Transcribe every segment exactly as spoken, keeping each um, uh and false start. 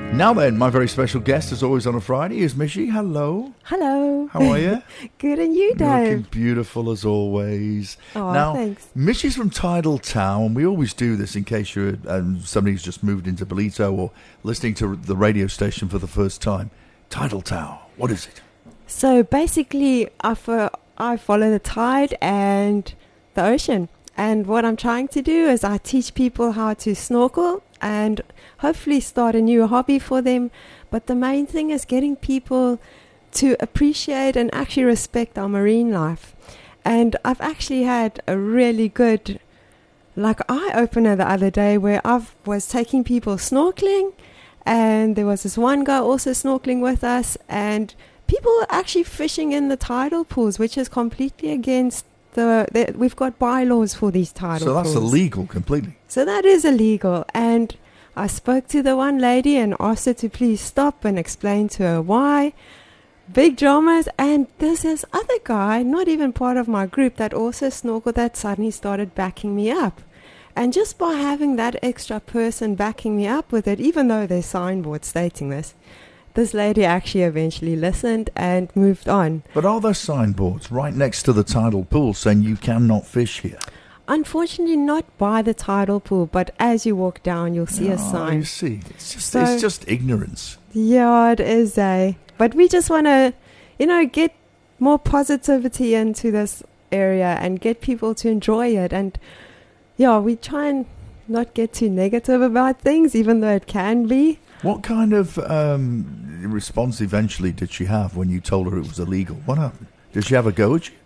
Now then, my very special guest, as always on a Friday, is Michie. Hello. Hello. How are you? Good, and you, Dave? Looking beautiful as always. Oh, now, thanks. Michie's from Tidal Town. We always do this in case you're um, somebody who's just moved into Ballito or listening to the radio station for the first time. Tidal Town, what is it? So basically, I, fo- I follow the tide and the ocean. And what I'm trying to do is I teach people how to snorkel and hopefully start a new hobby for them. But the main thing is getting people to appreciate and actually respect our marine life. And I've actually had a really good like eye-opener the other day where I was taking people snorkeling, and there was this one guy also snorkeling with us, and people were actually fishing in the tidal pools, which is completely against the, the we've got bylaws for these tidal So that's pools. illegal completely. So that is illegal. And I spoke to the one lady and asked her to please stop and explain to her why. Big dramas. And there's this other guy, not even part of my group, that also snorkeled, that suddenly started backing me up. And just by having that extra person backing me up with it, even though there's signboards stating this, this lady actually eventually listened and moved on. But are there signboards right next to the tidal pool saying you cannot fish here? Unfortunately, not by the tidal pool, but as you walk down, you'll see oh, a sign. You see, it's just So- it's just ignorance. Yeah, it is, eh? But we just want to, you know, get more positivity into this area and get people to enjoy it. And, yeah, we try and not get too negative about things, even though it can be. What kind of um, response eventually did she have when you told her it was illegal? What happened? Did she have a go at you?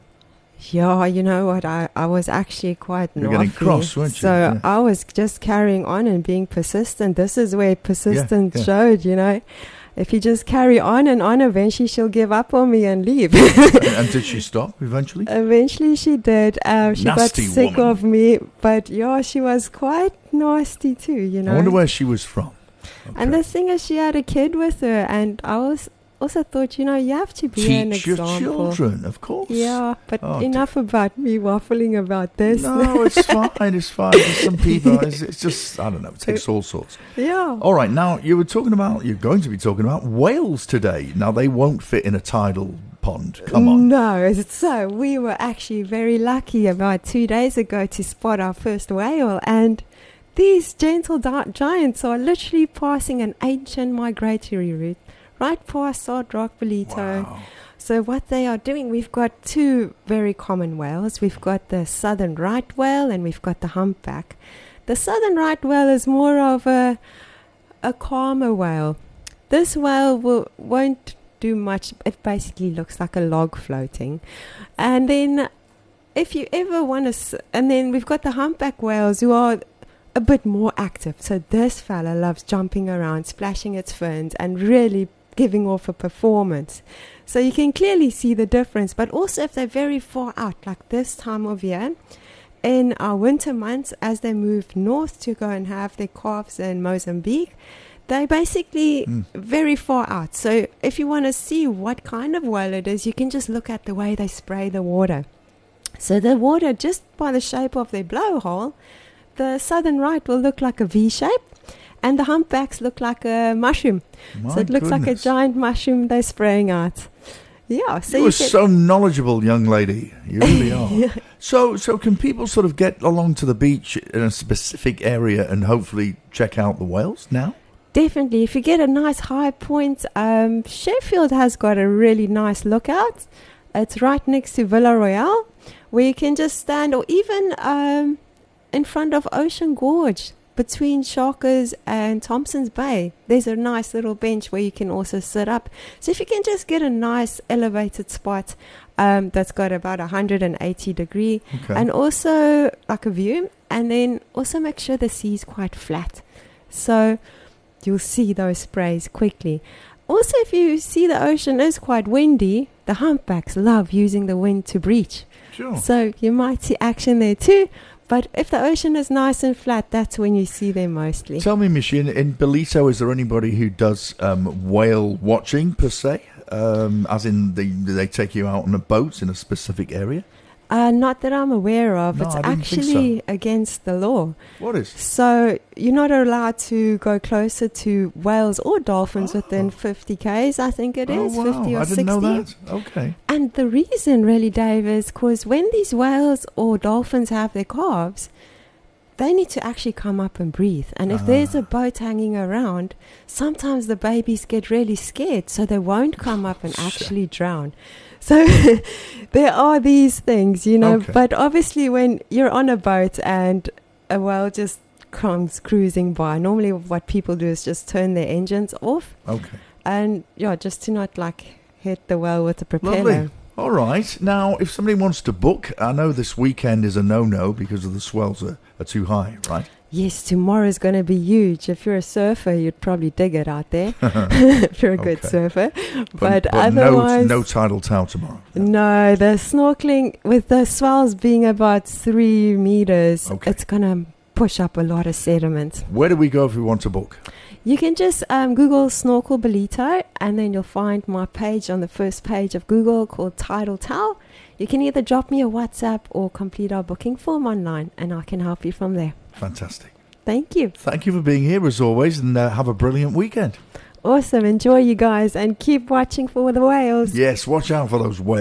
Yeah, you know what? I, I was actually quite You were naughty. getting cross, weren't you? So Yeah. I was just carrying on and being persistent. This is where persistence yeah. showed, you know. If you just carry on and on, eventually she'll give up on me and leave. and, and did she stop eventually? Eventually she did. Um, she Nasty got sick woman. of me. But yeah, she was quite nasty too, you know. I wonder where she was from. And Okay. the thing is, she had a kid with her. And I was also thought, you know, you have to be an Teach your example. children, of course. Yeah, but Oh, enough about me waffling about this. No, it's fine, it's fine. There's some people, it's, it's just, I don't know, it takes all sorts. Yeah. All right, now, you were talking about, you're going to be talking about whales today. Now, they won't fit in a tidal pond. Come on. No, so we were actually very lucky about two days ago to spot our first whale, and these gentle di- giants are literally passing an ancient migratory route right past Sard Rock Ballito. Wow. So what they are doing, we've got two very common whales. We've got the southern right whale and we've got the humpback. The southern right whale is more of a a calmer whale. This whale will, won't do much. It basically looks like a log floating. And then if you ever want to... S- and then we've got the humpback whales who are a bit more active. So this fella loves jumping around, splashing its fins and really giving off a performance. So you can clearly see the difference. But also if they're very far out, like this time of year, in our winter months, as they move north to go and have their calves in Mozambique, they're basically Mm. very far out. So if you want to see what kind of whale it is, you can just look at the way they spray the water. So the water, just by the shape of their blowhole, the southern right will look like a V shape, and the humpbacks look like a mushroom. My so it looks like a goodness. giant mushroom they're spraying out. Yeah, so You you are can, so knowledgeable, young lady. You really are. Yeah. So, so can people sort of get along to the beach in a specific area and hopefully check out the whales now? Definitely. If you get a nice high point, um, Sheffield has got a really nice lookout. It's right next to Villa Royale, where you can just stand, or even um, in front of Ocean Gorge, between Sharkers and Thompson's Bay. There's a nice little bench where you can also sit up. So if you can just get a nice elevated spot um, that's got about one hundred eighty degree, Okay. and also like a view, and then also make sure the sea is quite flat. So you'll see those sprays quickly. Also, if you see the ocean is quite windy, the humpbacks love using the wind to breach. Sure. So you might see action there too. But if the ocean is nice and flat, that's when you see them mostly. Tell me, Michie, in, in Ballito, is there anybody who does um, whale watching per se? Um, as in, they, do they take you out on a boat in a specific area? Uh, not that I'm aware of. No, it's I didn't think actually so. against the law. What is? So you're not allowed to go closer to whales or dolphins Oh. within fifty kays, I think it Oh, is, wow. fifty or I didn't sixty. know that. Okay. And the reason really, Dave, is because when these whales or dolphins have their calves, they need to actually come up and breathe. And if Ah. there's a boat hanging around, sometimes the babies get really scared, so they won't come up and Shit. actually drown. So there are these things, you know. Okay. But obviously when you're on a boat and a whale just comes cruising by, normally what people do is just turn their engines off. Okay. And, yeah, just to not, like, hit the whale with the propeller. Lovely. All right. Now, if somebody wants to book, I know this weekend is a no-no because of the swells are, are too high, right? Yes, tomorrow's going to be huge. If you're a surfer, you'd probably dig it out there. If you're a good Okay. surfer. But, But, but otherwise... no, no tidal tower tomorrow. No, the snorkeling, with the swells being about three meters, Okay. it's going to push up a lot of sediment. Where do we go if we want to book? You can just um, Google Snorkel Belito, and then you'll find my page on the first page of Google called Tidal Towel. You can either drop me a WhatsApp or complete our booking form online, and I can help you from there. Fantastic. Thank you. Thank you for being here as always, and uh, have a brilliant weekend. Awesome. Enjoy, you guys, and keep watching for the whales. Yes, watch out for those whales.